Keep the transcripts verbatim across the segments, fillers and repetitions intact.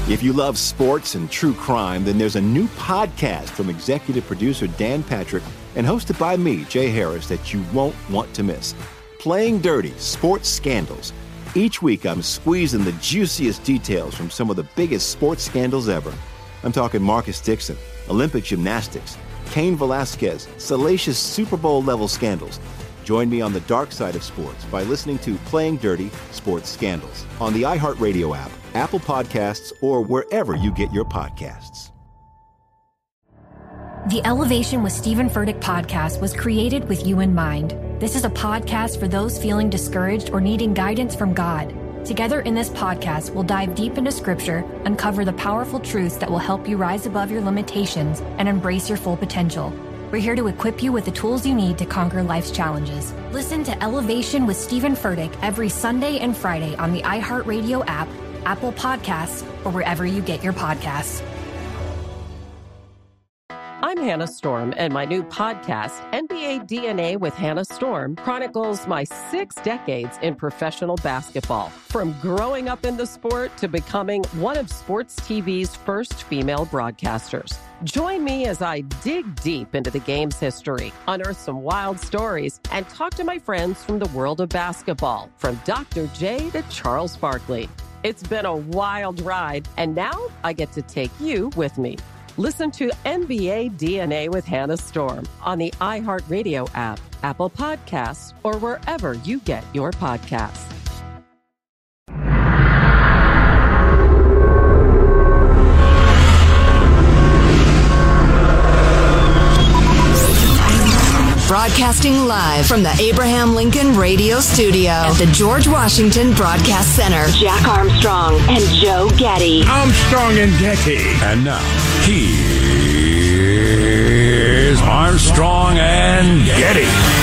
If you love sports and true crime, then there's a new podcast from executive producer Dan Patrick and hosted by me, Jay Harris, that you won't want to miss. Playing Dirty: Sports Scandals. Each week, I'm squeezing the juiciest details from some of the biggest sports scandals ever. I'm talking Marcus Dixon, Olympic gymnastics, Cain Velasquez, salacious Super Bowl-level scandals. Join me on the dark side of sports by listening to Playing Dirty: Sports Scandals on the iHeartRadio app, Apple Podcasts, or wherever you get your podcasts. The Elevation with Stephen Furtick podcast was created with you in mind. This is a podcast for those feeling discouraged or needing guidance from God. Together in this podcast, we'll dive deep into Scripture, uncover the powerful truths that will help you rise above your limitations and embrace your full potential. We're here to equip you with the tools you need to conquer life's challenges. Listen to Elevation with Stephen Furtick every Sunday and Friday on the iHeartRadio app, Apple Podcasts, or wherever you get your podcasts. I'm Hannah Storm, and my new podcast, N B A D N A with Hannah Storm, chronicles my six decades in professional basketball. From growing up in the sport to becoming one of sports T V's first female broadcasters. Join me as I dig deep into the game's history, unearth some wild stories, and talk to my friends from the world of basketball, from Doctor J to Charles Barkley. It's been a wild ride, and now I get to take you with me. Listen to N B A D N A with Hannah Storm on the iHeartRadio app, Apple Podcasts, or wherever you get your podcasts. Broadcasting live from the Abraham Lincoln Radio Studio at the George Washington Broadcast Center. Jack Armstrong and Joe Getty. Armstrong and Getty. And now, here's Armstrong and Getty.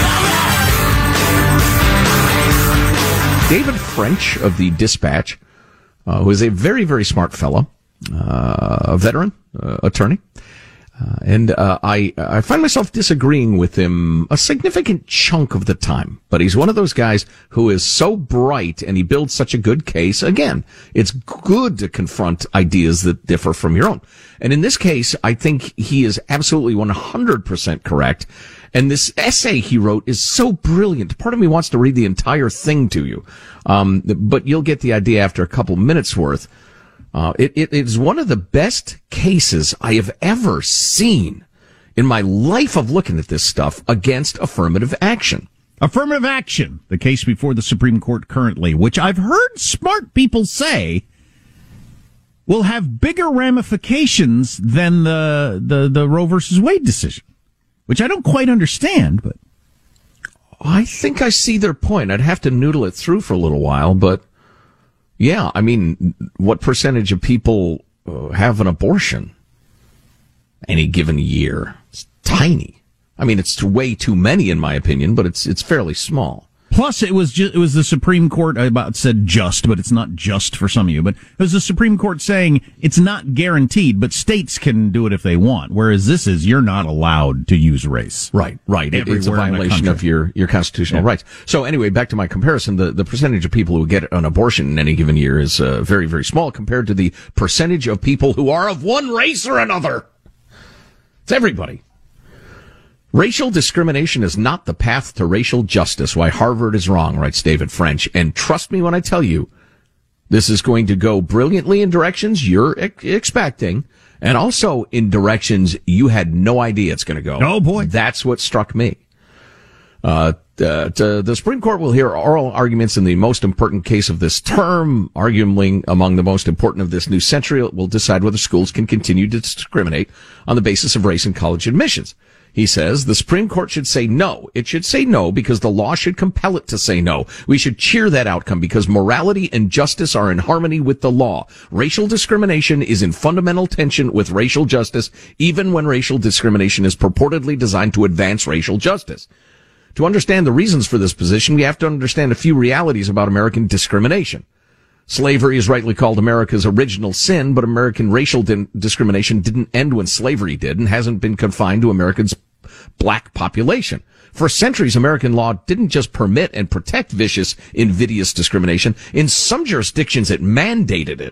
David French of the Dispatch, uh, who is a very, very smart fellow, uh, a veteran, uh, attorney. Uh, and uh, I I find myself disagreeing with him a significant chunk of the time. But he's one of those guys who is so bright and he builds such a good case. Again, it's good to confront ideas that differ from your own. And in this case, I think he is absolutely one hundred percent correct. And this essay he wrote is so brilliant. Part of me wants to read the entire thing to you. Um, but you'll get the idea after a couple minutes worth. Uh, it, it is one of the best cases I have ever seen in my life of looking at this stuff against affirmative action. Affirmative action, the case before the Supreme Court currently, which I've heard smart people say will have bigger ramifications than the, the, the Roe versus Wade decision, which I don't quite understand, but. I think I see their point. I'd have to noodle it through for a little while, but. Yeah, I mean, what percentage of people uh, have an abortion any given year? It's tiny. I mean, it's way too many in my opinion, but it's it's fairly small. Plus, it was just, it was the Supreme Court, I about said just, but it's not just for some of you, but it was the Supreme Court saying it's not guaranteed, but states can do it if they want, whereas this is, you're not allowed to use race. Right, right. It, it's a violation of your, your constitutional yeah. rights. So anyway, back to my comparison, the, the percentage of people who get an abortion in any given year is uh, very, very small compared to the percentage of people who are of one race or another. It's everybody. Racial discrimination is not the path to racial justice. Why Harvard is wrong, writes David French. And trust me when I tell you, this is going to go brilliantly in directions you're ex- expecting, and also in directions you had no idea it's going to go. Oh, boy. That's what struck me. Uh, uh, to, the Supreme Court will hear oral arguments in the most important case of this term, arguably among the most important of this new century. It will decide whether schools can continue to discriminate on the basis of race in college admissions. He says the Supreme Court should say no. It should say no because the law should compel it to say no. We should cheer that outcome because morality and justice are in harmony with the law. Racial discrimination is in fundamental tension with racial justice, even when racial discrimination is purportedly designed to advance racial justice. To understand the reasons for this position, we have to understand a few realities about American discrimination. Slavery is rightly called America's original sin, but American racial di- discrimination didn't end when slavery did and hasn't been confined to America's black population. For centuries, American law didn't just permit and protect vicious, invidious discrimination. In some jurisdictions, it mandated it.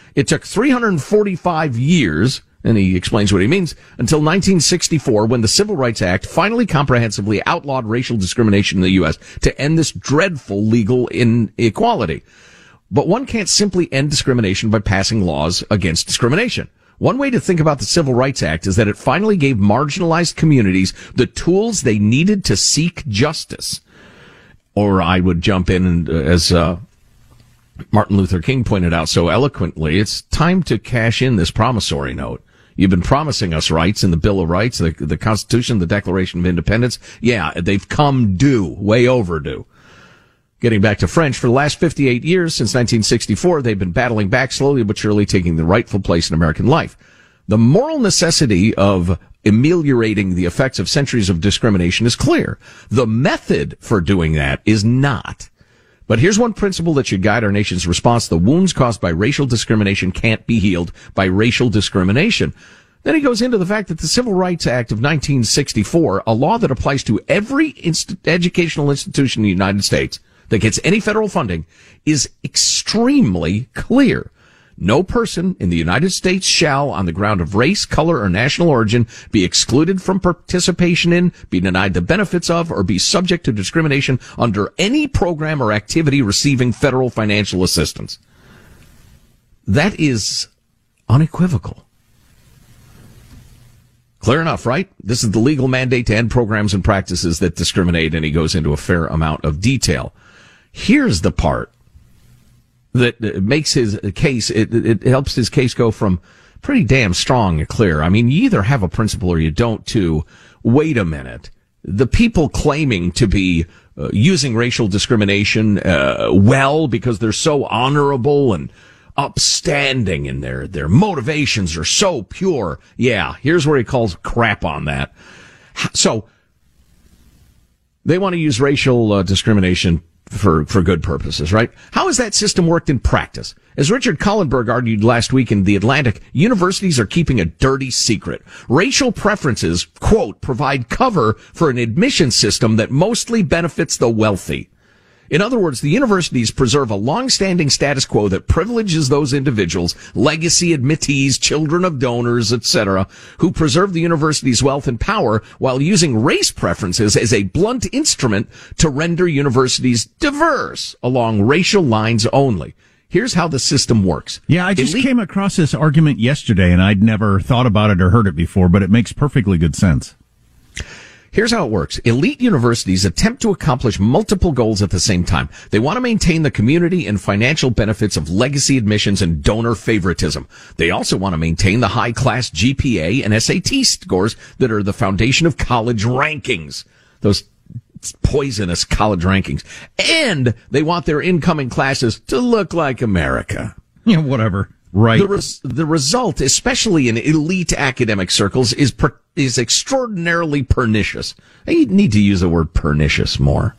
It took three hundred forty-five years, and he explains what he means, until nineteen sixty-four, when the Civil Rights Act finally comprehensively outlawed racial discrimination in the U S to end this dreadful legal inequality. But one can't simply end discrimination by passing laws against discrimination. One way to think about the Civil Rights Act is that it finally gave marginalized communities the tools they needed to seek justice. Or I would jump in and, uh, as uh, Martin Luther King pointed out so eloquently, it's time to cash in this promissory note. You've been promising us rights in the Bill of Rights, the, the Constitution, the Declaration of Independence. Yeah, they've come due, way overdue. Getting back to French, for the last fifty-eight years, since nineteen sixty-four, they've been battling back, slowly but surely taking the rightful place in American life. The moral necessity of ameliorating the effects of centuries of discrimination is clear. The method for doing that is not. But here's one principle that should guide our nation's response. The wounds caused by racial discrimination can't be healed by racial discrimination. Then he goes into the fact that the Civil Rights Act of nineteen sixty-four, a law that applies to every inst- educational institution in the United States that gets any federal funding, is extremely clear. No person in the United States shall, on the ground of race, color, or national origin, be excluded from participation in, be denied the benefits of, or be subject to discrimination under any program or activity receiving federal financial assistance. That is unequivocal. Clear enough, right? This is the legal mandate to end programs and practices that discriminate, and he goes into a fair amount of detail. Here's the part that makes his case, it, it helps his case go from pretty damn strong and clear. I mean, you either have a principle or you don't, too. Wait a minute. The people claiming to be uh, using racial discrimination uh, well because they're so honorable and upstanding and their their motivations are so pure. Yeah, here's where he calls crap on that. So they want to use racial uh, discrimination for for good purposes, right? How has that system worked in practice? As Richard Kallenberg argued last week in The Atlantic, universities are keeping a dirty secret. Racial preferences, quote, provide cover for an admission system that mostly benefits the wealthy. In other words, the universities preserve a long-standing status quo that privileges those individuals, legacy admittees, children of donors, et cetera, who preserve the university's wealth and power while using race preferences as a blunt instrument to render universities diverse along racial lines only. Here's how the system works. Yeah, I just Elite- came across this argument yesterday, and I'd never thought about it or heard it before, but it makes perfectly good sense. Here's how it works. Elite universities attempt to accomplish multiple goals at the same time. They want to maintain the community and financial benefits of legacy admissions and donor favoritism. They also want to maintain the high-class G P A and S A T scores that are the foundation of college rankings. Those poisonous college rankings. And they want their incoming classes to look like America. Yeah, whatever. Right. The, res- the result, especially in elite academic circles, is per- is extraordinarily pernicious. I need to use the word pernicious more.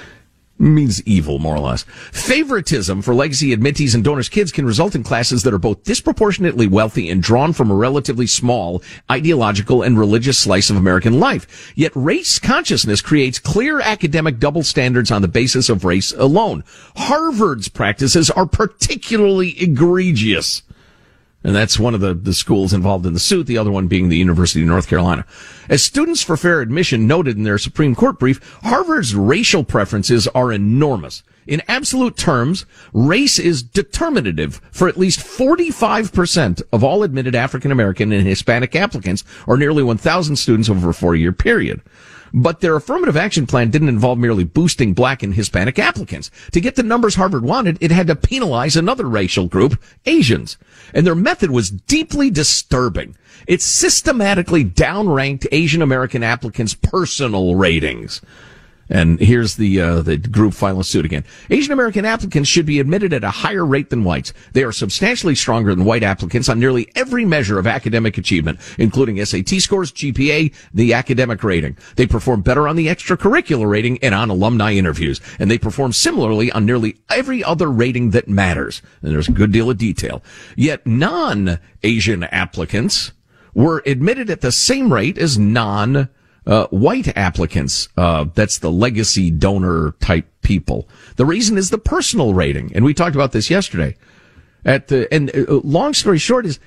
It means evil, more or less. Favoritism for legacy admittees and donors' kids can result in classes that are both disproportionately wealthy and drawn from a relatively small ideological and religious slice of American life. Yet race consciousness creates clear academic double standards on the basis of race alone. Harvard's practices are particularly egregious. And that's one of the, the schools involved in the suit, the other one being the University of North Carolina. As Students for Fair Admission noted in their Supreme Court brief, Harvard's racial preferences are enormous. In absolute terms, race is determinative for at least forty-five percent of all admitted African American and Hispanic applicants, or nearly one thousand students over a four-year period. But their affirmative action plan didn't involve merely boosting black and Hispanic applicants. To get the numbers Harvard wanted, it had to penalize another racial group, Asians. And their method was deeply disturbing. It systematically downranked Asian American applicants' personal ratings. And here's the uh, the group filing suit again. Asian American applicants should be admitted at a higher rate than whites. They are substantially stronger than white applicants on nearly every measure of academic achievement, including S A T scores, G P A, the academic rating. They perform better on the extracurricular rating and on alumni interviews. And they perform similarly on nearly every other rating that matters. And there's a good deal of detail. Yet non-Asian applicants were admitted at the same rate as non Uh, white applicants. Uh, that's the legacy donor type people. The reason is the personal rating. And we talked about this yesterday. At the and uh, long story short is,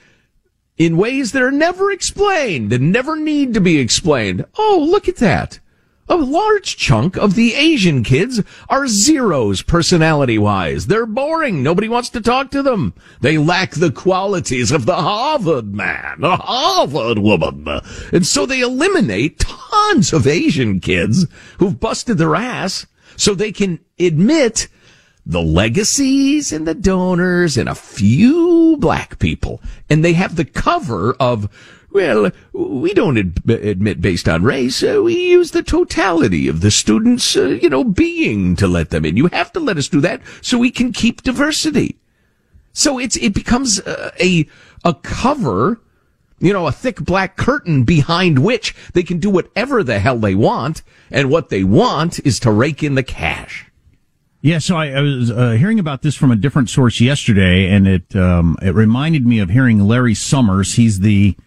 in ways that are never explained and never need to be explained. Oh, look at that. A large chunk of the Asian kids are zeros personality-wise. They're boring. Nobody wants to talk to them. They lack the qualities of the Harvard man, a Harvard woman. And so they eliminate tons of Asian kids who've busted their ass so they can admit the legacies and the donors and a few black people. And they have the cover of, well, we don't ad- admit based on race. Uh, we use the totality of the students, uh, you know, being to let them in. You have to let us do that so we can keep diversity. So it's, it becomes uh, a, a cover, you know, a thick black curtain behind which they can do whatever the hell they want. And what they want is to rake in the cash. Yeah, so I, I was uh, hearing about this from a different source yesterday, and it um, it reminded me of hearing Larry Summers. He's the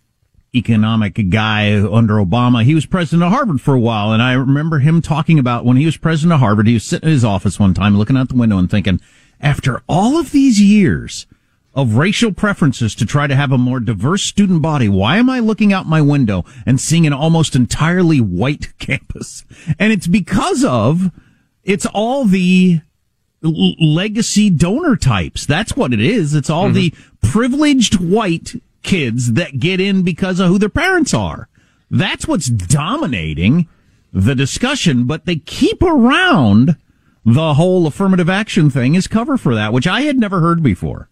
economic guy under Obama. He was president of Harvard for a while, and I remember him talking about when he was president of Harvard, he was sitting in his office one time looking out the window and thinking, after all of these years of racial preferences to try to have a more diverse student body, why am I looking out my window and seeing an almost entirely white campus? And it's because of... It's all the l- legacy donor types. That's what it is. It's all mm-hmm. the privileged white kids that get in because of who their parents are. That's what's dominating the discussion, but they keep around the whole affirmative action thing as cover for that, which I had never heard before.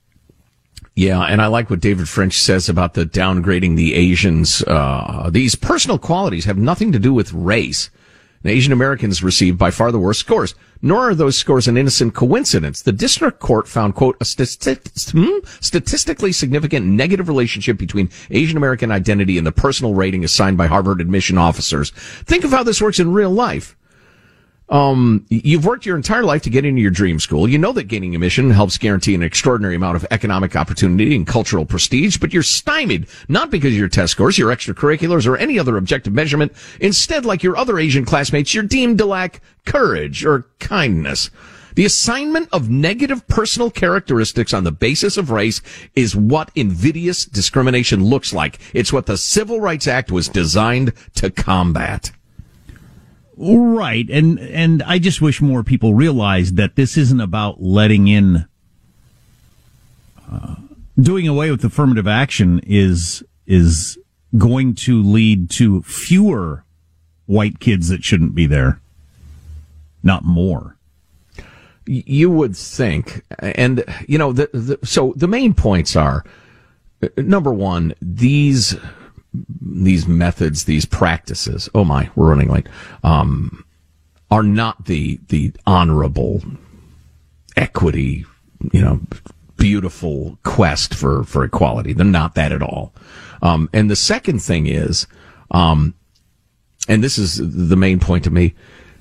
Yeah, and I like what David French says about the downgrading the Asians. Uh, these personal qualities have nothing to do with race. Asian Americans receive by far the worst scores, nor are those scores an innocent coincidence. The district court found, quote, a stati- hmm, statistically significant negative relationship between Asian American identity and the personal rating assigned by Harvard admission officers. Think of how this works in real life. Um, you've worked your entire life to get into your dream school. You know that gaining admission helps guarantee an extraordinary amount of economic opportunity and cultural prestige, but you're stymied, not because of your test scores, your extracurriculars, or any other objective measurement. Instead, like your other Asian classmates, you're deemed to lack courage or kindness. The assignment of negative personal characteristics on the basis of race is what invidious discrimination looks like. It's what the Civil Rights Act was designed to combat. Right, and and I just wish more people realized that this isn't about letting in, uh, doing away with affirmative action is is going to lead to fewer white kids that shouldn't be there, not more. You would think, and you know, the, the, so the main points are, number one, these. These methods, these practices, oh my, we're running late, um, are not the, the honorable equity, you know, beautiful quest for, for equality. They're not that at all. Um, and the second thing is, um, and this is the main point to me,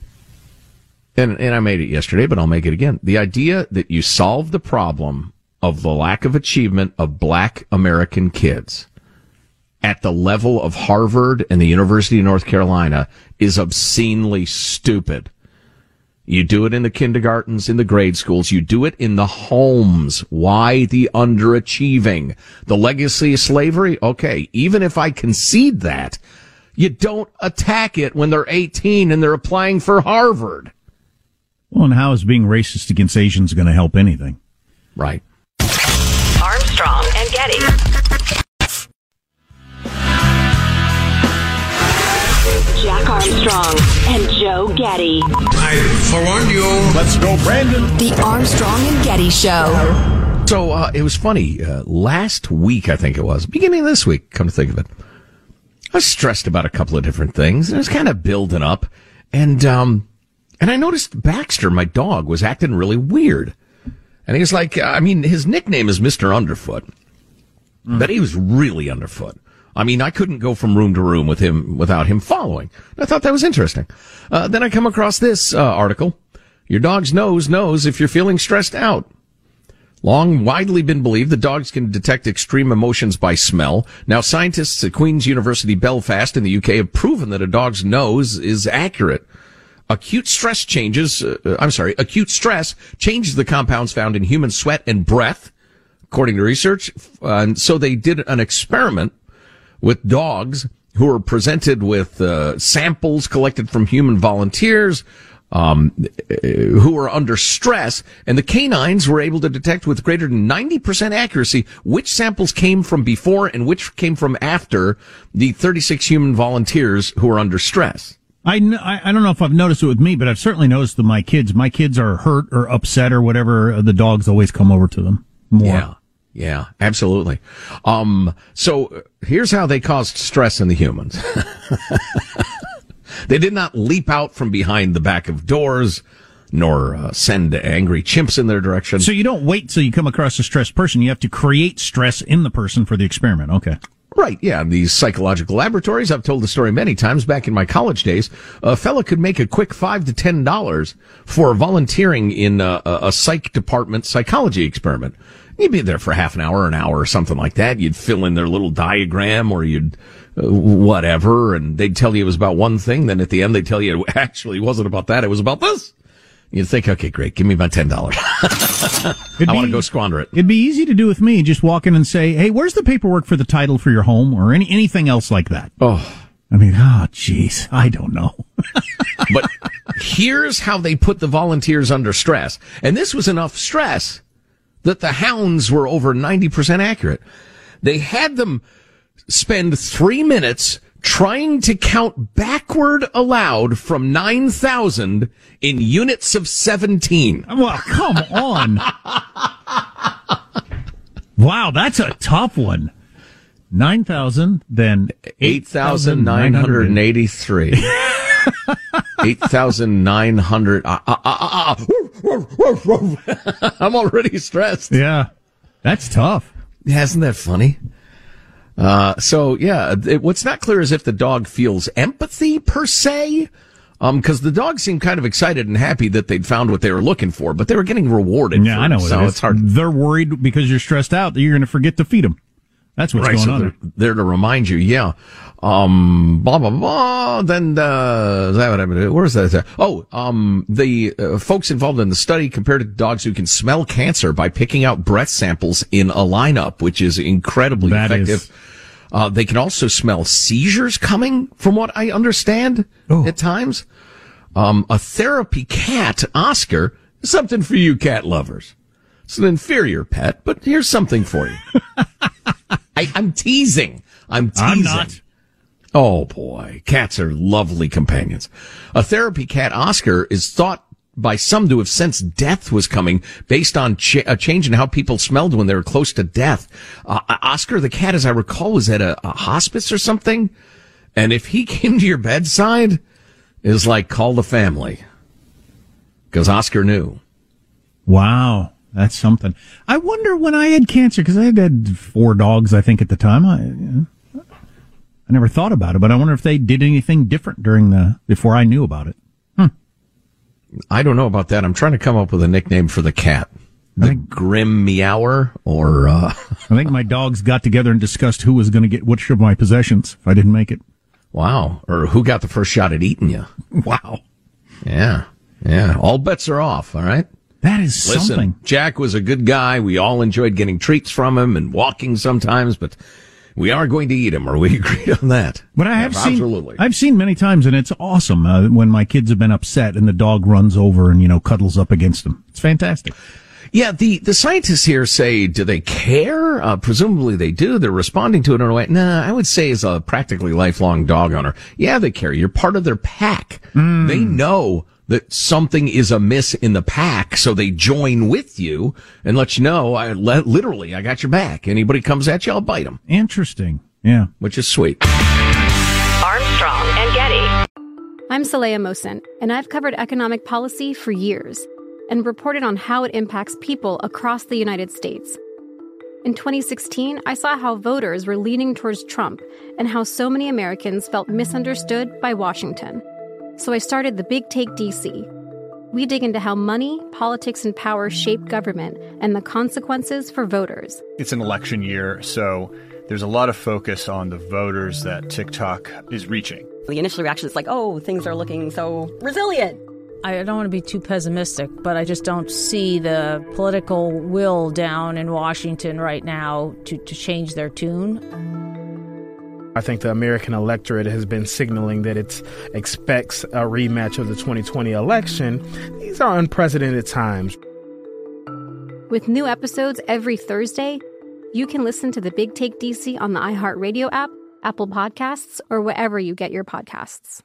and, and I made it yesterday, but I'll make it again. The idea that you solve the problem of the lack of achievement of black American kids at the level of Harvard and the University of North Carolina is obscenely stupid. You do it in the kindergartens, in the grade schools. You do it in the homes. Why the underachieving? The legacy of slavery? Okay, even if I concede that, you don't attack it when they're eighteen and they're applying for Harvard. Well, and how is being racist against Asians going to help anything? Right. Armstrong and Getty. Jack Armstrong and Joe Getty. I forewarned you. Let's go, Brandon. The Armstrong and Getty Show. So uh, it was funny. Uh, last week, I think it was, beginning of this week, come to think of it, I was stressed about a couple of different things. And it was kind of building up. And um, and I noticed Baxter, my dog, was acting really weird. And he was like, I mean, his nickname is Mister Underfoot. Mm. But he was really underfoot. I mean, I couldn't go from room to room with him without him following. I thought that was interesting. Uh, then I come across this uh, article. Your dog's nose knows if you're feeling stressed out. Long widely been believed that dogs can detect extreme emotions by smell. Now scientists at Queen's University Belfast in the U K have proven that a dog's nose is accurate. Acute stress changes, uh, I'm sorry, acute stress changes the compounds found in human sweat and breath. according to research. Uh, and so they did an experiment with dogs who were presented with uh, samples collected from human volunteers um, who were under stress, and the canines were able to detect with greater than ninety percent accuracy which samples came from before and which came from after the thirty-six human volunteers who were under stress. I, kn- I don't know if I've noticed it with me, but I've certainly noticed that my kids, my kids are hurt or upset or whatever, the dogs always come over to them more. Yeah, yeah, absolutely. Um, so here's how they caused stress in the humans. They did not leap out from behind the back of doors, nor uh, send angry chimps in their direction. So you don't wait till you come across a stressed person. You have to create stress in the person for the experiment. Okay. Right, yeah. These psychological laboratories, I've told the story many times back in my college days, a fella could make a quick five to ten dollars for volunteering in a, a psych department psychology experiment. You'd be there for half an hour, an hour, or something like that. You'd fill in their little diagram, or you'd uh, whatever, and they'd tell you it was about one thing. Then at the end, they'd tell you it actually wasn't about that. It was about this. You'd think, okay, great, give me my ten dollars. I want to go squander it. It'd be easy to do with me. Just walk in and say, hey, where's the paperwork for the title for your home, or any anything else like that? Oh. I mean, oh, jeez, I don't know. But here's how they put the volunteers under stress. And this was enough stress that the hounds were over ninety percent accurate. They had them spend three minutes trying to count backward aloud from nine thousand in units of seventeen. Well, come on. Wow, that's a tough one. nine thousand, then eight thousand nine hundred eighty-three. eight thousand nine hundred. Ah, ah, ah, ah. I'm already stressed. Yeah, that's tough. Isn't that funny? Uh, so yeah, it, what's not clear is if the dog feels empathy per se, um, cause the dog seemed kind of excited and happy that they'd found what they were looking for, but they were getting rewarded. Yeah, for I know it, what so it is. It's hard. They're worried because you're stressed out that you're going to forget to feed them. That's what's right, going so on. They're there to remind you, yeah. Um, blah, blah, blah. Then, uh, is that what I'm where is that? Oh, um, the uh, folks involved in the study compared to dogs who can smell cancer by picking out breath samples in a lineup, which is incredibly That effective. Is... Uh, they can also smell seizures coming, from what I understand, oh. at times. Um, a therapy cat, Oscar, is something for you cat lovers. It's an inferior pet, but here's something for you. I, I'm teasing. I'm teasing. I'm not. Oh, boy. Cats are lovely companions. A therapy cat, Oscar, is thought by some to have sensed death was coming based on ch- a change in how people smelled when they were close to death. Uh, Oscar, the cat, as I recall, was at a, a hospice or something. And if he came to your bedside, it was like, call the family. Because Oscar knew. Wow. That's something. I wonder when I had cancer, because I had had four dogs, I think, at the time. I, you know, I never thought about it, but I wonder if they did anything different during the, before I knew about it. Hmm. I don't know about that. I'm trying to come up with a nickname for the cat. The think, Grim Meower, or, uh... I think my dogs got together and discussed who was going to get which of my possessions if I didn't make it. Wow. Or who got the first shot at eating you. Wow. Yeah. Yeah. All bets are off, all right? That is Listen, something. Jack was a good guy. We all enjoyed getting treats from him and walking sometimes, but we are going to eat him, or we agreed on that. But I have yeah, seen, absolutely. I've seen many times, and it's awesome uh, when my kids have been upset and the dog runs over and, you know, cuddles up against them. It's fantastic. Yeah, the, the scientists here say, do they care? Uh, presumably they do. They're responding to it in a way. Nah, I would say as a practically lifelong dog owner, yeah, they care. You're part of their pack. Mm. They know that something is amiss in the pack, so they join with you and let you know, I literally, I got your back. Anybody comes at you, I'll bite them. Interesting. Yeah. Which is sweet. Armstrong and Getty. I'm Saleha Mohsen, and I've covered economic policy for years and reported on how it impacts people across the United States. In twenty sixteen, I saw how voters were leaning towards Trump and how so many Americans felt misunderstood by Washington. So I started the Big Take D C. We dig into how money, politics, and power shape government and the consequences for voters. It's an election year, so there's a lot of focus on the voters that TikTok is reaching. The initial reaction is like, oh, things are looking so resilient. I don't want to be too pessimistic, but I just don't see the political will down in Washington right now to, to change their tune. I think the American electorate has been signaling that it expects a rematch of the twenty twenty election. These are unprecedented times. With new episodes every Thursday, you can listen to The Big Take D C on the iHeartRadio app, Apple Podcasts, or wherever you get your podcasts.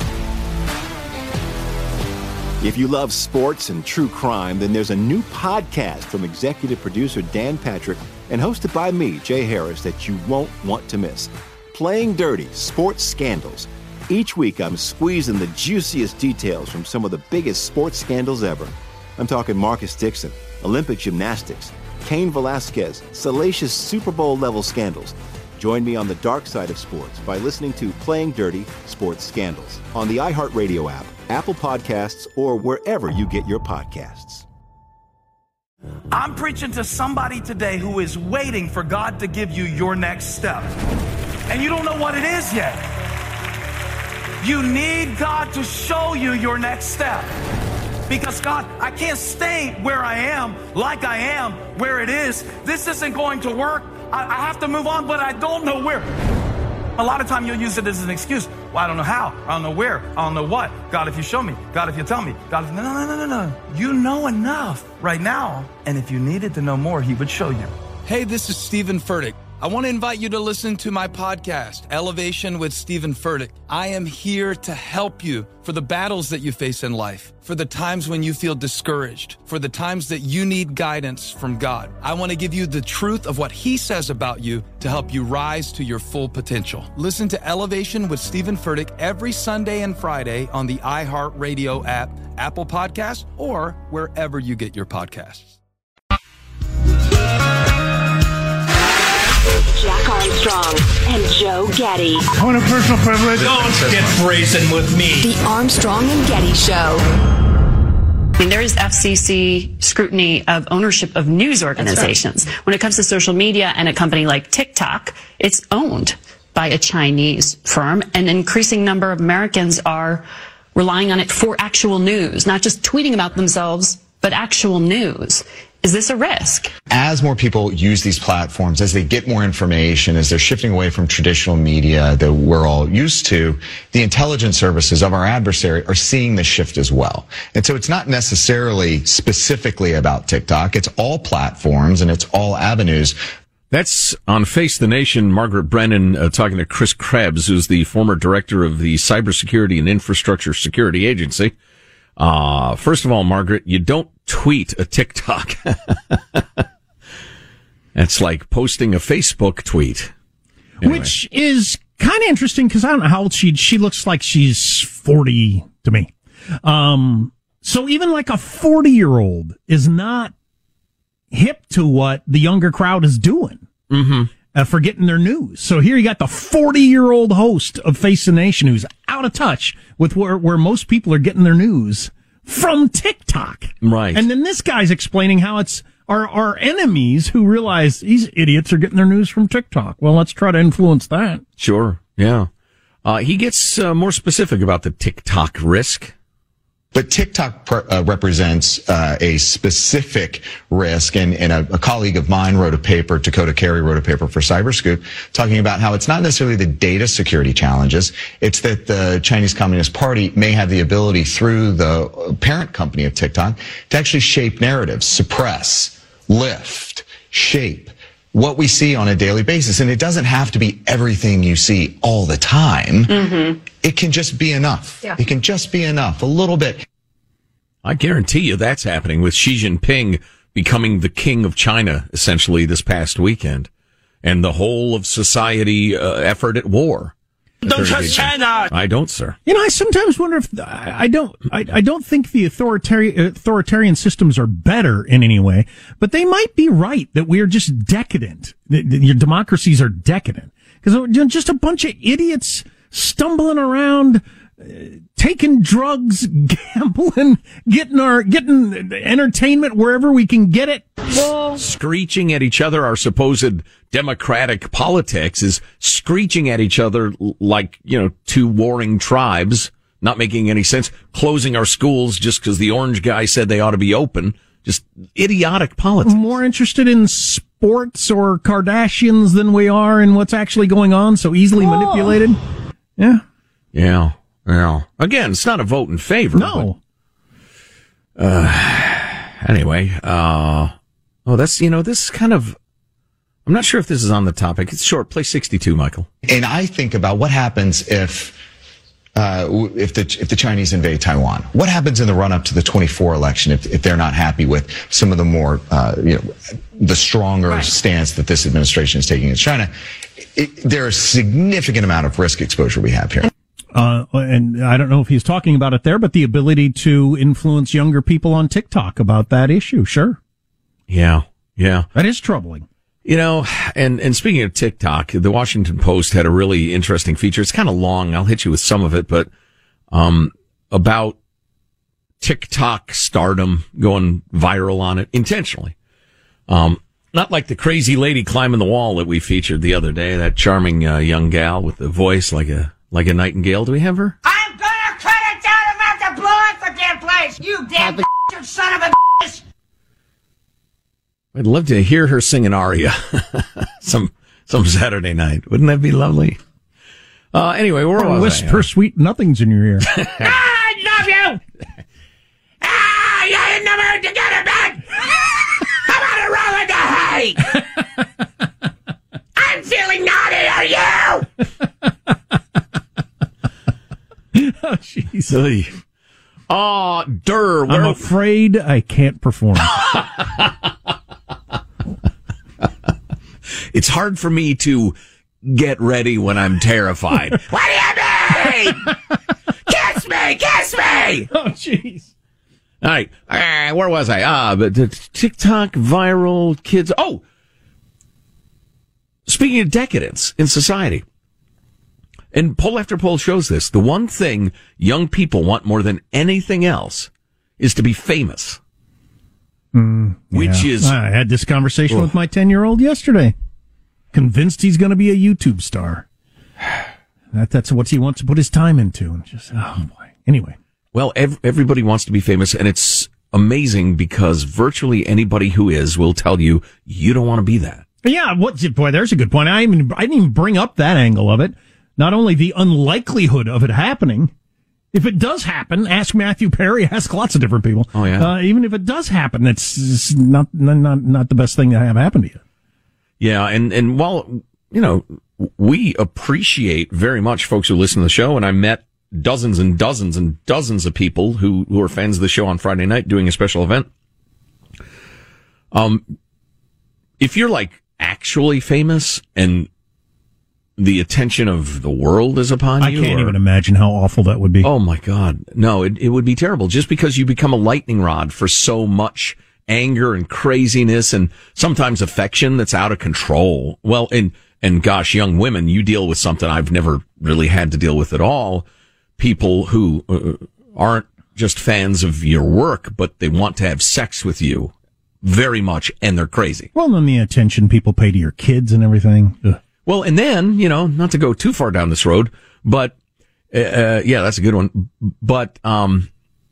If you love sports and true crime, then there's a new podcast from executive producer Dan Patrick and hosted by me, Jay Harris, that you won't want to miss. Playing Dirty: Sports Scandals. Each week, I'm squeezing the juiciest details from some of the biggest sports scandals ever. I'm talking Marcus Dixon, Olympic gymnastics, Cain Velasquez, salacious Super Bowl-level scandals. Join me on the dark side of sports by listening to Playing Dirty: Sports Scandals on the iHeartRadio app, Apple Podcasts, or wherever you get your podcasts. I'm preaching to somebody today who is waiting for God to give you your next step. And you don't know what it is yet. You need God to show you your next step. Because God, I can't stay where I am, like I am, where it is. This isn't going to work. I, I have to move on, but I don't know where. A lot of time you'll use it as an excuse. Well, I don't know how. I don't know where. I don't know what. God, if you show me. God, if you tell me. God, if... No, no, no, no, no. You know enough right now. And if you needed to know more, he would show you. Hey, this is Stephen Furtick. I want to invite you to listen to my podcast, Elevation with Stephen Furtick. I am here to help you for the battles that you face in life, for the times when you feel discouraged, for the times that you need guidance from God. I want to give you the truth of what he says about you to help you rise to your full potential. Listen to Elevation with Stephen Furtick every Sunday and Friday on the iHeartRadio app, Apple Podcasts, or wherever you get your podcasts. Jack Armstrong and Joe Getty. Point of personal privilege. Don't get brazen with me. The Armstrong and Getty Show. I mean, there is F C C scrutiny of ownership of news organizations. Right. When it comes to social media and a company like TikTok, it's owned by a Chinese firm. An increasing number of Americans are relying on it for actual news, not just tweeting about themselves, but actual news. Is this a risk? As more people use these platforms, as they get more information, as they're shifting away from traditional media that we're all used to, the intelligence services of our adversary are seeing the shift as well. And so it's not necessarily specifically about TikTok. It's all platforms and it's all avenues. That's on Face the Nation. Margaret Brennan uh, talking to Chris Krebs, who's the former director of the Cybersecurity and Infrastructure Security Agency. Uh, first of all, Margaret, you don't tweet a TikTok. That's like posting a Facebook tweet. Anyway. Which is kind of interesting because I don't know how old she, she looks like she's forty to me. Um, so even like a forty year old is not hip to what the younger crowd is doing. Mm-hmm. Uh, for getting their news. So here you got the forty-year-old host of Face the Nation who's out of touch with where, where most people are getting their news from TikTok. Right. And then this guy's explaining how it's our, our enemies who realize these idiots are getting their news from TikTok. Well, let's try to influence that. Sure, yeah. Uh, he gets uh, more specific about the TikTok risk. But TikTok uh, represents uh, a specific risk, and, and a, a colleague of mine wrote a paper, Dakota Carey wrote a paper for Cyberscoop, talking about how it's not necessarily the data security challenges, it's that the Chinese Communist Party may have the ability through the parent company of TikTok to actually shape narratives, suppress, lift, shape what we see on a daily basis. And it doesn't have to be everything you see all the time. Mm-hmm. It can just be enough. Yeah. It can just be enough, a little bit. I guarantee you that's happening with Xi Jinping becoming the king of China, essentially, this past weekend. And the whole of society uh, effort at war. Don't trust China! I don't, sir. You know, I sometimes wonder if, I don't, I, I don't think the authoritarian, authoritarian systems are better in any way, but they might be right that we are just decadent. Your democracies are decadent. Because just a bunch of idiots stumbling around, uh, taking drugs, gambling, getting our, getting entertainment wherever we can get it. Well, screeching at each other. Our supposed democratic politics is screeching at each other like, you know, two warring tribes, not making any sense, closing our schools just because the orange guy said they ought to be open. Just idiotic politics. More interested in sports or Kardashians than we are in what's actually going on, so easily oh. manipulated. Yeah. Yeah. Yeah. Again, it's not a vote in favor. No. But, uh, anyway, uh, oh, that's, you know, this is kind of, I'm not sure if this is on the topic. It's short. Play sixty-two, Michael. And I think about what happens if, uh, if the, if the Chinese invade Taiwan. What happens in the run up to the twenty-four election if, if they're not happy with some of the more, uh, you know, the stronger right. stance that this administration is taking in China? It, there's a significant amount of risk exposure we have here. Uh, and I don't know if he's talking about it there, but the ability to influence younger people on TikTok about that issue. Sure. Yeah. Yeah. That is troubling. You know, and, and speaking of TikTok, the Washington Post had a really interesting feature. It's kind of long. I'll hit you with some of it, but, um, about TikTok stardom going viral on it intentionally. Um, not like the crazy lady climbing the wall that we featured the other day, that charming, uh, young gal with the voice like a, like a nightingale. Do we have her? I'm gonna cut it down. I'm about to blow up the damn place. You damn bastard son of a bitch. I'd love to hear her sing an aria some some Saturday night. Wouldn't that be lovely? Uh, anyway, where was whisper I? sweet nothings in your ear. I love you. Ah, you're in the mood to get a bed. How about a roll of the hay? I'm feeling naughty. Are you? Oh, jeez. Oh, Durr. I'm afraid I can't perform. It's hard for me to get ready when I'm terrified. What do you mean? Kiss me, kiss me. Oh, jeez. All right. Uh, where was I? Ah, but the TikTok viral kids. Oh, speaking of decadence in society, and poll after poll shows this, the one thing young people want more than anything else is to be famous. Mm, Which yeah. is... I had this conversation oh. with my ten-year-old yesterday. Convinced he's going to be a YouTube star. That, that's what he wants to put his time into. And just, oh boy. Anyway. Well, ev- everybody wants to be famous, and it's amazing because virtually anybody who is will tell you, you don't want to be that. Yeah, what, boy, there's a good point. I, even, I didn't even bring up that angle of it. Not only the unlikelihood of it happening, if it does happen, ask Matthew Perry, ask lots of different people. Oh, yeah. Uh, even if it does happen, it's, it's not, not, not the best thing to have happen to you. Yeah, and, and while, you know, we appreciate very much folks who listen to the show, and I met dozens and dozens and dozens of people who, who are fans of the show on Friday night doing a special event. Um, if you're like actually famous and the attention of the world is upon I you. I can't or, even imagine how awful that would be. Oh my God. No, it, it would be terrible just because you become a lightning rod for so much anger and craziness and sometimes affection that's out of control. Well, and, and gosh, young women, you deal with something I've never really had to deal with at all. People who uh, aren't just fans of your work, but they want to have sex with you very much, and they're crazy. Well, then the attention people pay to your kids and everything. Ugh. Well, and then, you know, not to go too far down this road, but, uh, yeah, that's a good one. But, um,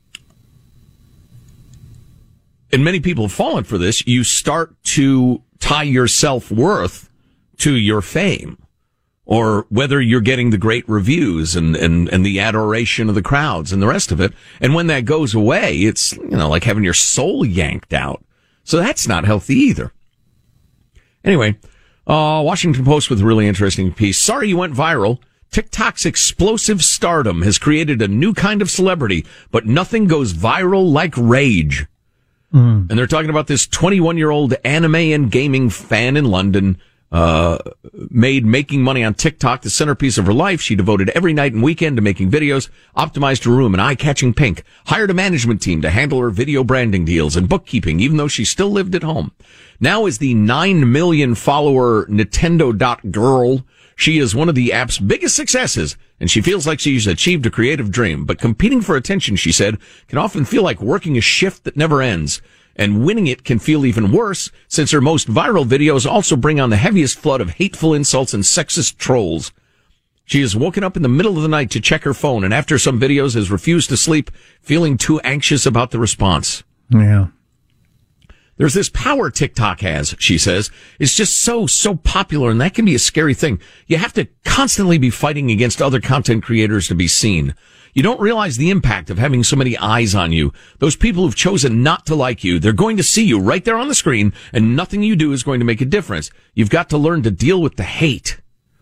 and many people have fallen for this. You start to tie your self-worth to your fame or whether you're getting the great reviews and, and, and the adoration of the crowds and the rest of it. And when that goes away, it's, you know, like having your soul yanked out. So that's not healthy either. Anyway, uh, Washington Post with a really interesting piece. Sorry you went viral. TikTok's explosive stardom has created a new kind of celebrity, but nothing goes viral like rage. Mm. And they're talking about this twenty-one-year-old anime and gaming fan in London, uh, made making money on TikTok the centerpiece of her life. She devoted every night and weekend to making videos, optimized her room in eye-catching pink, hired a management team to handle her video branding deals and bookkeeping, even though she still lived at home. Now as the nine million follower Nintendo.girl, she is one of the app's biggest successes, and she feels like she's achieved a creative dream. But competing for attention, she said, can often feel like working a shift that never ends. And winning it can feel even worse, since her most viral videos also bring on the heaviest flood of hateful insults and sexist trolls. She has woken up in the middle of the night to check her phone, and after some videos has refused to sleep, feeling too anxious about the response. Yeah. There's this power TikTok has, she says. It's just so, so popular, and that can be a scary thing. You have to constantly be fighting against other content creators to be seen. You don't realize the impact of having so many eyes on you. Those people who've chosen not to like you, they're going to see you right there on the screen, and nothing you do is going to make a difference. You've got to learn to deal with the hate.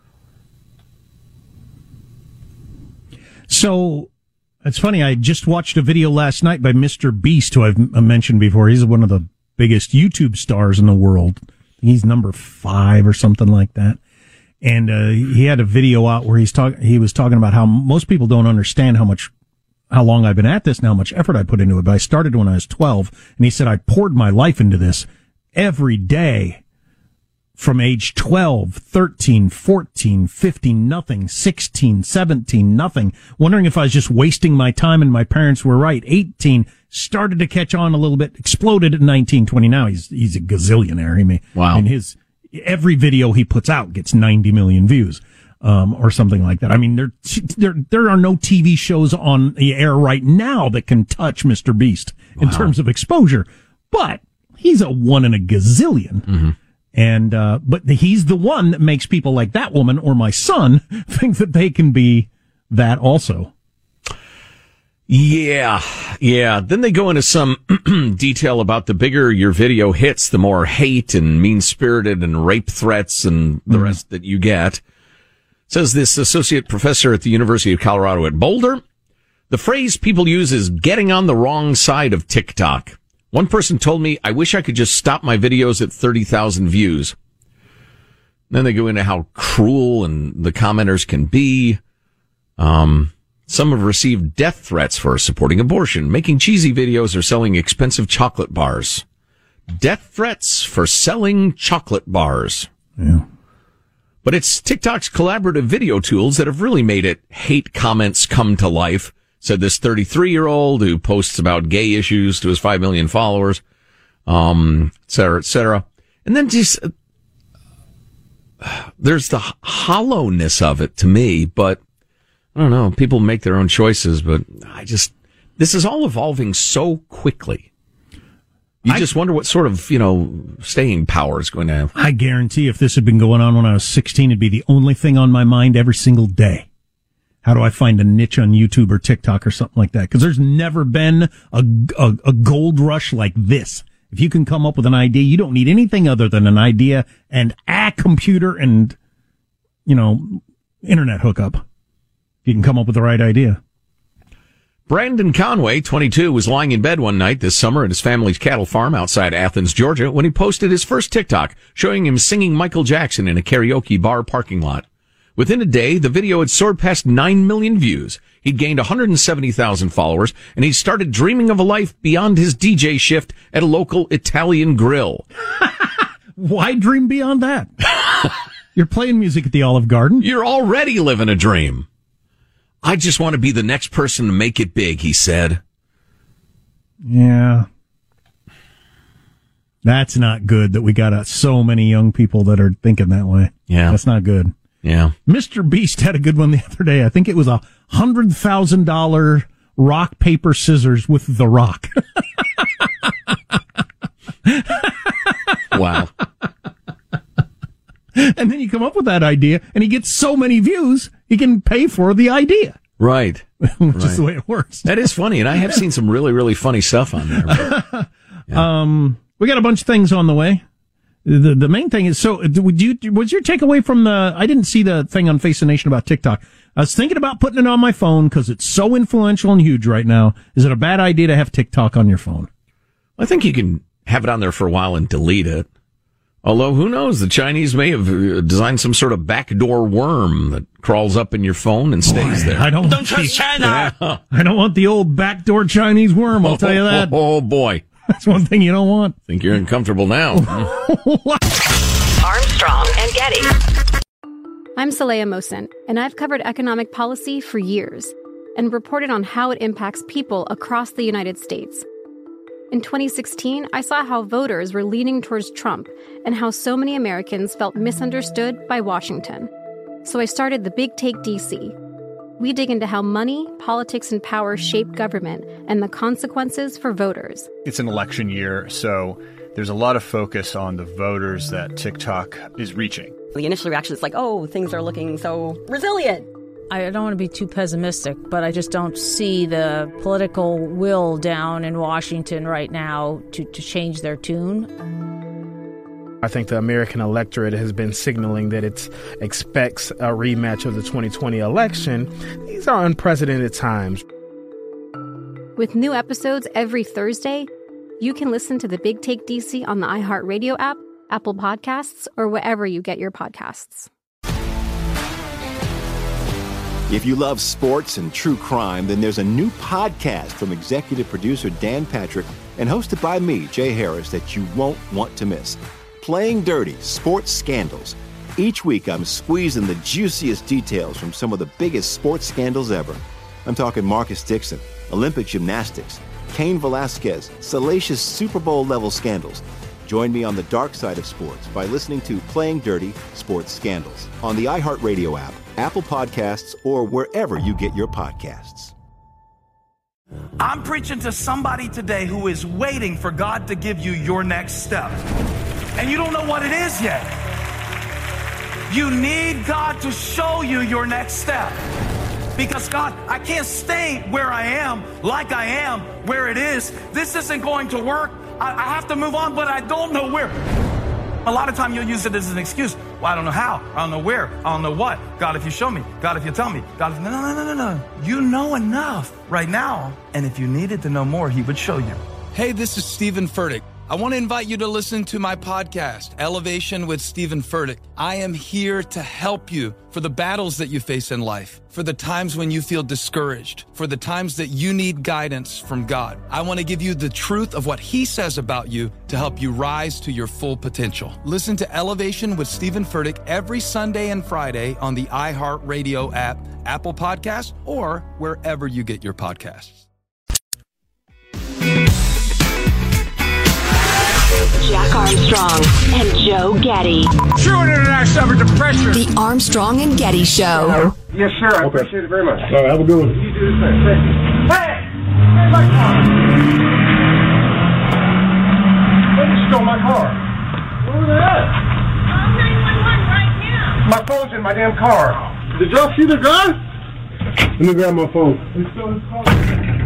So, it's funny, I just watched a video last night by Mister Beast, who I've mentioned before. He's one of the biggest YouTube stars in the world. He's number five or something like that. And uh, he had a video out where he's talk- he was talking about how most people don't understand how much, how long I've been at this and how much effort I put into it. But I started when I was twelve, and he said I poured my life into this every day from age twelve, thirteen, fourteen, fifteen, nothing, sixteen, seventeen, nothing, wondering if I was just wasting my time, and my parents were right. eighteen, started to catch on a little bit, exploded at nineteen, twenty. Now he's he's a gazillionaire. He may, wow. And his every video he puts out gets ninety million views, um, or something like that. I mean, there there there are no T V shows on the air right now that can touch Mister Beast in Wow. terms of exposure, but he's a one in a gazillion. Mm-hmm. And, uh, but he's the one that makes people like that woman or my son think that they can be that also. Yeah, yeah. Then they go into some detail about the bigger your video hits, the more hate and mean-spirited and rape threats and the mm. rest that you get. Says this associate professor at the University of Colorado at Boulder, the phrase people use is getting on the wrong side of TikTok. One person told me, I wish I could just stop my videos at thirty thousand views. Then they go into how cruel and the commenters can be. Um, some have received death threats for supporting abortion, making cheesy videos, or selling expensive chocolate bars. Death threats for selling chocolate bars. Yeah. But it's TikTok's collaborative video tools that have really made it hate comments come to life, said this thirty-three-year-old who posts about gay issues to his five million followers, um, et cetera, et cetera. And then just, uh, there's the hollowness of it to me, but I don't know, people make their own choices, but I just, this is all evolving so quickly. You I, just wonder what sort of, you know, staying power is going to have. I guarantee if this had been going on when I was sixteen, it'd be the only thing on my mind every single day. How do I find a niche on YouTube or TikTok or something like that? Because there's never been a, a, a gold rush like this. If you can come up with an idea, you don't need anything other than an idea and a computer and, you know, internet hookup. You can come up with the right idea. Brandon Conway, twenty-two, was lying in bed one night this summer at his family's cattle farm outside Athens, Georgia, when he posted his first TikTok showing him singing Michael Jackson in a karaoke bar parking lot. Within a day, the video had soared past nine million views. He'd gained one hundred seventy thousand followers, and he started dreaming of a life beyond his D J shift at a local Italian grill. Why dream beyond that? You're playing music at the Olive Garden. You're already living a dream. I just want to be the next person to make it big, he said. Yeah. That's not good that we got uh, so many young people that are thinking that way. Yeah. That's not good. Yeah. Mister Beast had a good one the other day. I think it was a one hundred thousand dollars rock, paper, scissors with The Rock. Wow. And then you come up with that idea, and he gets so many views, he can pay for the idea. Right. Which right. is the way it works. That is funny, and I have seen some really, really funny stuff on there. But, yeah. Um, we got a bunch of things on the way. The the main thing is, so would you, was your takeaway from the, I didn't see the thing on Face the Nation about TikTok. I was thinking about putting it on my phone because it's so influential and huge right now. Is it a bad idea to have TikTok on your phone? I think you can have it on there for a while and delete it. Although, who knows, the Chinese may have designed some sort of backdoor worm that crawls up in your phone and stays Boy, there. I don't, don't trust China. Yeah. I don't want the old backdoor Chinese worm, I'll oh, tell you that. Oh, oh, boy. That's one thing you don't want. I think you're uncomfortable now. Armstrong and Getty. I'm Saleha Mohsen, and I've covered economic policy for years and reported on how it impacts people across the United States. In twenty sixteen, I saw how voters were leaning towards Trump and how so many Americans felt misunderstood by Washington. So I started the Big Take D C. We dig into how money, politics, and power shape government and the consequences for voters. It's an election year, so there's a lot of focus on the voters that TikTok is reaching. The initial reaction is like, oh, things are looking so resilient. I don't want to be too pessimistic, but I just don't see the political will down in Washington right now to, to change their tune. I think the American electorate has been signaling that it expects a rematch of the twenty twenty election. These are unprecedented times. With new episodes every Thursday, you can listen to the Big Take D C on the iHeartRadio app, Apple Podcasts, or wherever you get your podcasts. If you love sports and true crime, then there's a new podcast from executive producer Dan Patrick and hosted by me, Jay Harris, that you won't want to miss. Playing Dirty: Sports Scandals. Each week, I'm squeezing the juiciest details from some of the biggest sports scandals ever. I'm talking Marcus Dixon, Olympic gymnastics, Cain Velasquez, salacious Super Bowl-level scandals. Join me on the dark side of sports by listening to Playing Dirty: Sports Scandals on the iHeartRadio app, Apple Podcasts, or wherever you get your podcasts. I'm preaching to somebody today who is waiting for God to give you your next step. And you don't know what it is yet. You need God to show you your next step. Because God, I can't stay where I am, like I am, where it is. This isn't going to work. I, I have to move on, but I don't know where. A lot of time you'll use it as an excuse. Well, I don't know how. I don't know where. I don't know what. God, if you show me. God, if you tell me. God, if... No, no, no, no, no. You know enough right now. And if you needed to know more, he would show you. Hey, this is Stephen Furtick. I want to invite you to listen to my podcast, Elevation with Stephen Furtick. I am here to help you for the battles that you face in life, for the times when you feel discouraged, for the times that you need guidance from God. I want to give you the truth of what he says about you to help you rise to your full potential. Listen to Elevation with Stephen Furtick every Sunday and Friday on the iHeartRadio app, Apple Podcasts, or wherever you get your podcasts. Jack Armstrong and Joe Getty. True international suffered depression. The Armstrong and Getty Show. Yes, sir. I Okay. appreciate it very much. All right, have a good one. You do the same. Thank you. Hey! Hey, my car! Somebody stole my car. Where was that? Call nine one one right now. My phone's in my damn car. Did y'all see the guy? Let me grab my phone. He stole his car.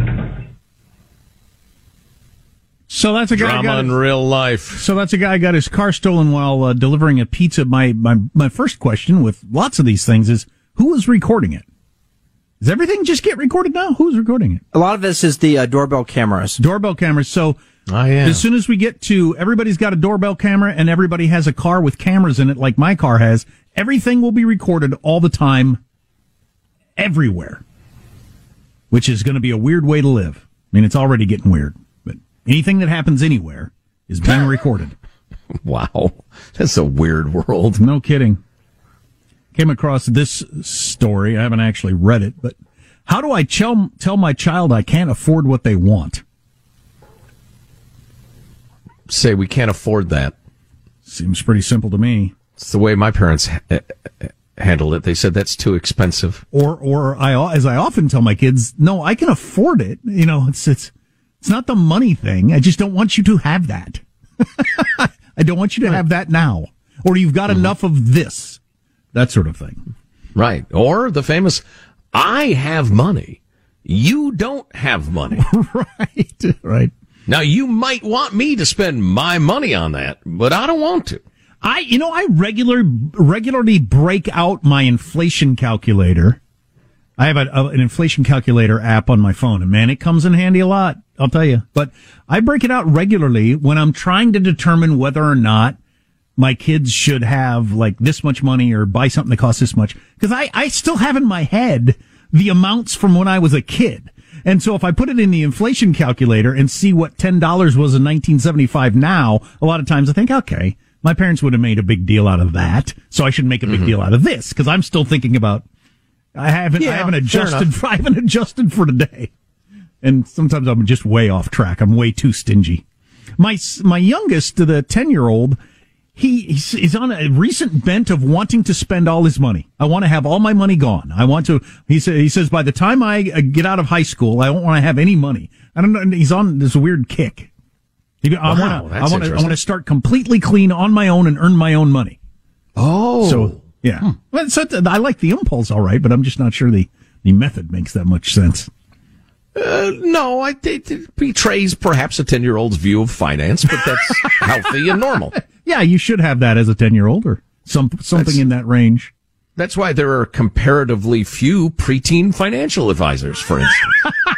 So that's a guy Drama got in his, real life. So that's a guy got his car stolen while uh, delivering a pizza. My, my my first question with lots of these things is, who was recording it? Does everything just get recorded now? Who's recording it? A lot of this is the uh, doorbell cameras. Doorbell cameras. So oh, yeah. as soon as we get to everybody's got a doorbell camera and everybody has a car with cameras in it like my car has, everything will be recorded all the time, everywhere, which is going to be a weird way to live. I mean, it's already getting weird. Anything that happens anywhere is being recorded. Wow. That's a weird world. No kidding. Came across this story. I haven't actually read it, but how do I tell, tell my child I can't afford what they want? Say we can't afford that. Seems pretty simple to me. It's the way my parents ha- handled it. They said that's too expensive. Or, or I, as I often tell my kids, no, I can afford it. You know, it's, it's, It's not the money thing. I just don't want you to have that. I don't want you to have that now. Or you've got mm-hmm. enough of this. That sort of thing. Right. Or the famous, I have money. You don't have money. Right. Right. Now, you might want me to spend my money on that, but I don't want to. I, you know, I regular, regularly break out my inflation calculator. I have a, a, an inflation calculator app on my phone, and man, it comes in handy a lot, I'll tell you. But I break it out regularly when I'm trying to determine whether or not my kids should have like this much money or buy something that costs this much. Because I, I still have in my head the amounts from when I was a kid. And so if I put it in the inflation calculator and see what ten dollars was in nineteen seventy-five now, a lot of times I think, okay, my parents would have made a big deal out of that, so I should make a big mm-hmm. deal out of this, because I'm still thinking about I haven't, yeah, I haven't adjusted. For, I haven't adjusted for today, and sometimes I'm just way off track. I'm way too stingy. My my youngest, the ten year old, He he's, he's on a recent bent of wanting to spend all his money. I want to have all my money gone. I want to. He says. He says by the time I get out of high school, I don't want to have any money. I don't know. He's on this weird kick. He, I wow, want to. I want to. I want to start completely clean on my own and earn my own money. Oh, so yeah. Hmm. Well, so I like the impulse, all right, but I'm just not sure the the method makes that much sense. Uh, no, I it, it betrays perhaps a ten-year-old's view of finance, but that's healthy and normal. Yeah, you should have that as a ten-year-old or some something that's, in that range. That's why there are comparatively few preteen financial advisors, for instance.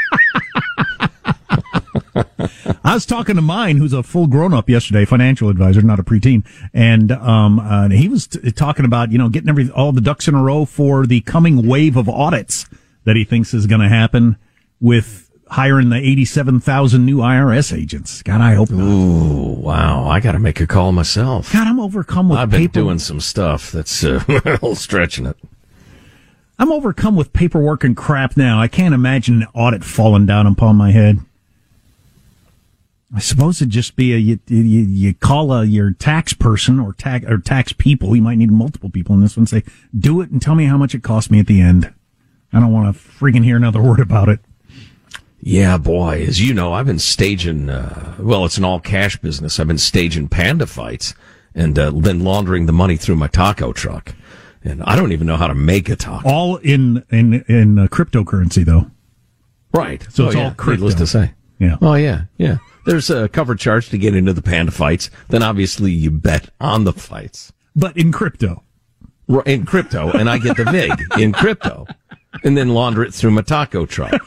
I was talking to mine, who's a full grown-up yesterday, financial advisor, not a preteen, and um, uh, he was t- talking about, you know, getting every all the ducks in a row for the coming wave of audits that he thinks is going to happen with hiring the eighty-seven thousand new I R S agents. God, I hope not. Ooh, wow. I got to make a call myself. God, I'm overcome with I've been paper. doing some stuff that's uh, a little stretching it. I'm overcome with paperwork and crap now. I can't imagine an audit falling down upon my head. I suppose it'd just be a, you, you, you call a, your tax person or tax, or tax people. You might need multiple people in this one. Say, do it and tell me how much it cost me at the end. I don't want to freaking hear another word about it. Yeah, boy, as you know, I've been staging, uh, well, it's an all-cash business. I've been staging panda fights and uh, then laundering the money through my taco truck. And I don't even know how to make a taco. All in in in uh, cryptocurrency, though. Right. So oh, it's yeah. all crypto. Needless to say. Yeah. Oh, yeah, yeah. There's a cover charge to get into the panda fights. Then obviously you bet on the fights. But in crypto. In crypto, and I get the vig in crypto. And then launder it through my taco truck.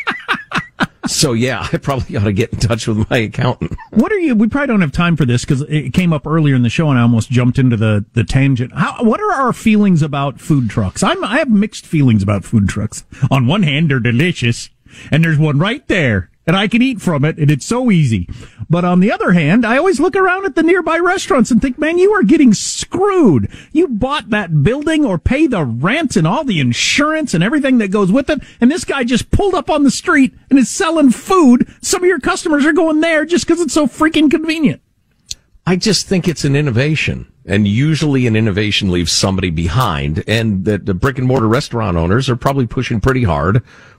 So, yeah, I probably ought to get in touch with my accountant. What are you, we probably don't have time for this because it came up earlier in the show and I almost jumped into the, the tangent. How, what are our feelings about food trucks? I'm, I have mixed feelings about food trucks. On one hand, they're delicious, and there's one right there, and I can eat from it, and it's so easy. But on the other hand, I always look around at the nearby restaurants and think, man, you are getting screwed. You bought that building or pay the rent and all the insurance and everything that goes with it, and this guy just pulled up on the street and is selling food. Some of your customers are going there just because it's so freaking convenient. I just think it's an innovation. And usually an innovation leaves somebody behind, and that the brick and mortar restaurant owners are probably pushing pretty hard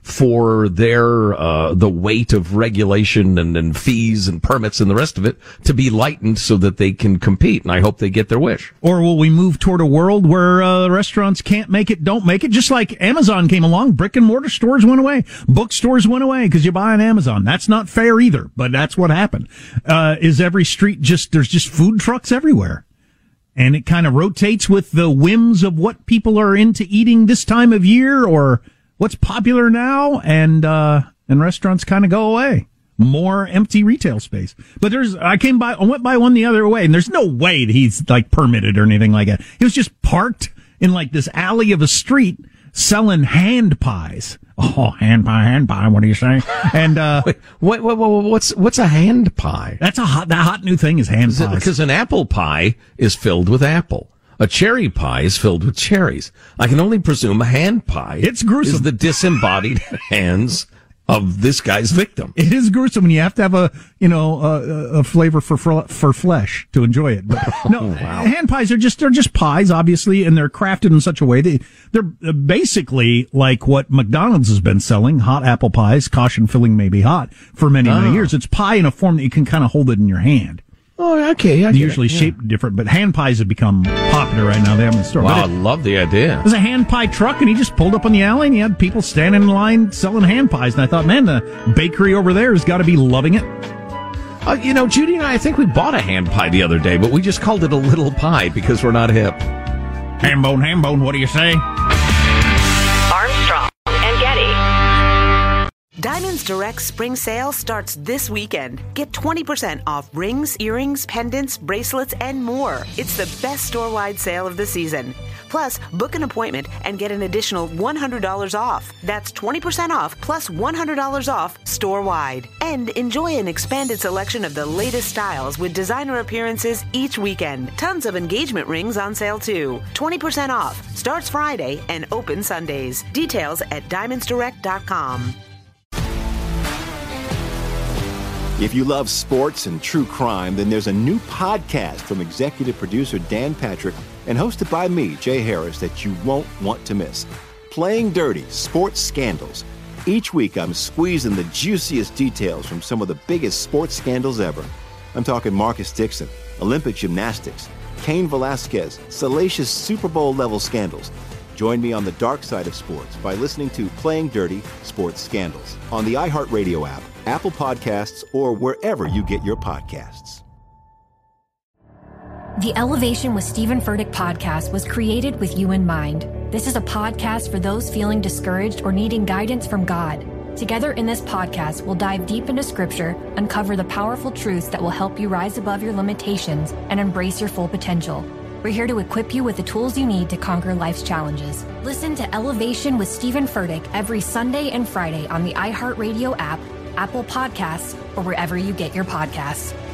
for their, uh, the weight of regulation and, and fees and permits and the rest of it to be lightened so that they can compete. And I hope they get their wish. Or will we move toward a world where, uh, restaurants can't make it, don't make it? Just like Amazon came along, brick and mortar stores went away. Bookstores went away because you buy on Amazon. That's not fair either, but that's what happened. Uh, is every street just, there's just food trucks everywhere. And it kind of rotates with the whims of what people are into eating this time of year or what's popular now. And, uh, and restaurants kind of go away. More empty retail space. But there's, I came by, I went by one the other way and there's no way that he's like permitted or anything like that. He was just parked in like this alley of a street selling hand pies. Oh, hand pie, hand pie. What do you say? And, uh, Wait, what, what, what, what's, what's a hand pie? That's a hot, that hot new thing is hand pies. Because an apple pie is filled with apple. A cherry pie is filled with cherries. I can only presume a hand pie. It's gruesome. Is the disembodied hands of this guy's victim. It is gruesome when you have to have a, you know, a, a flavor for, for for flesh to enjoy it. But no, oh, wow. Hand pies are just, they're just pies, obviously, and they're crafted in such a way that they're basically like what McDonald's has been selling, hot apple pies, caution filling may be hot, for many, oh. many years. It's pie in a form that you can kind of hold it in your hand. Oh, okay. They're usually yeah. shaped different, but hand pies have become popular right now. They have in the store. Wow, it, I love the idea. There's a hand pie truck, and he just pulled up on the alley, and he had people standing in line selling hand pies. And I thought, man, the bakery over there has got to be loving it. Uh, you know, Judy and I, I think we bought a hand pie the other day, but we just called it a little pie because we're not hip. Ham bone, ham bone, what do you say? Armstrong and Getty. Diamonds Direct Spring Sale starts this weekend. Get twenty percent off rings, earrings, pendants, bracelets, and more. It's the best store-wide sale of the season. Plus, book an appointment and get an additional one hundred dollars off. That's twenty percent off plus one hundred dollars off store-wide. And enjoy an expanded selection of the latest styles with designer appearances each weekend. Tons of engagement rings on sale too. twenty percent off. Starts Friday and open Sundays. Details at diamonds direct dot com. If you love sports and true crime, then there's a new podcast from executive producer Dan Patrick and hosted by me, Jay Harris, that you won't want to miss. Playing Dirty: Sports Scandals. Each week, I'm squeezing the juiciest details from some of the biggest sports scandals ever. I'm talking Marcus Dixon, Olympic gymnastics, Cain Velasquez, salacious Super Bowl-level scandals. Join me on the dark side of sports by listening to Playing Dirty: Sports Scandals on the iHeartRadio app, Apple Podcasts, or wherever you get your podcasts. The Elevation with Stephen Furtick podcast was created with you in mind. This is a podcast for those feeling discouraged or needing guidance from God. Together in this podcast, we'll dive deep into Scripture, uncover the powerful truths that will help you rise above your limitations and embrace your full potential. We're here to equip you with the tools you need to conquer life's challenges. Listen to Elevation with Stephen Furtick every Sunday and Friday on the iHeartRadio app, Apple Podcasts, or wherever you get your podcasts.